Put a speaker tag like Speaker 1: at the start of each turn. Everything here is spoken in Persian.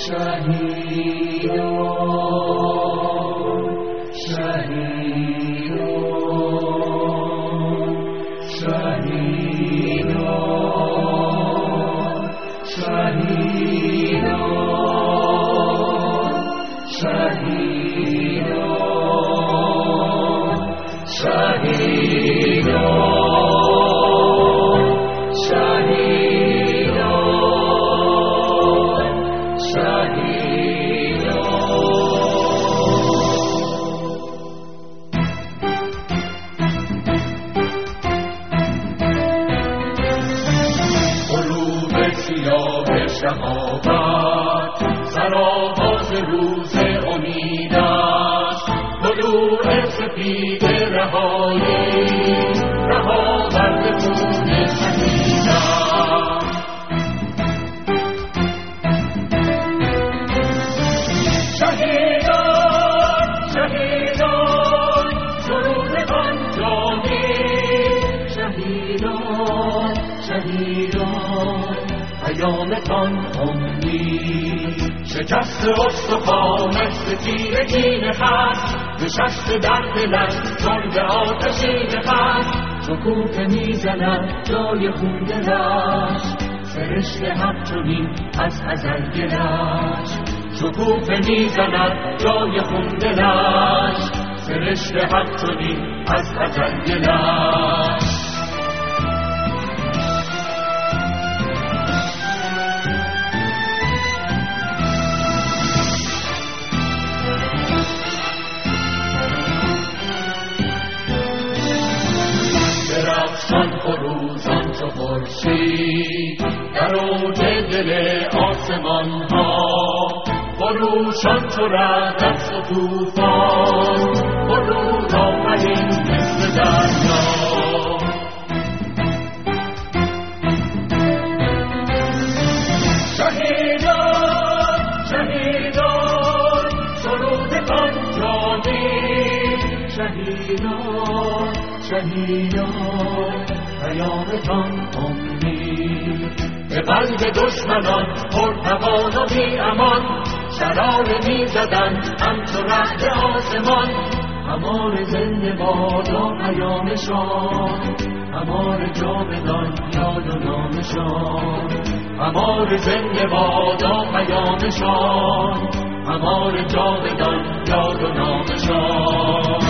Speaker 1: شهادت سرآغاز روز امید است، طلوع سپید رهایی رهاورد خون شهیدان. شهیدان شهیدان سرودتان جانی، شهیدان شهیدان پیامتان امید. شکست استخوانش ز تیرگی نخست، نشسته در دلش چون به آتشی نخست. شکوفه میزند جای خون دلش، سرشت حق چنین از ازل گلش. شکوفه میزند جای خون دلش، سرشت حق چنین از ازل گلش. درخشان فروزان چو خورشید در اوج دل آسمان ها، خروشان چو رعد از طوفان، فرود آمدیم مثل دریا. شهیدان شهیدان سرودتان جانی، شهیدان شهیدان پیامتان امید. به قلب دشمنان پرتوان و بی امان، شراره می زدند همچو رعد آسمان. همار زنده بادا پیامشان، همار جاودان یاد و نامشان. همار زنده بادا پیامشان، همار جاودان یاد و نامشان.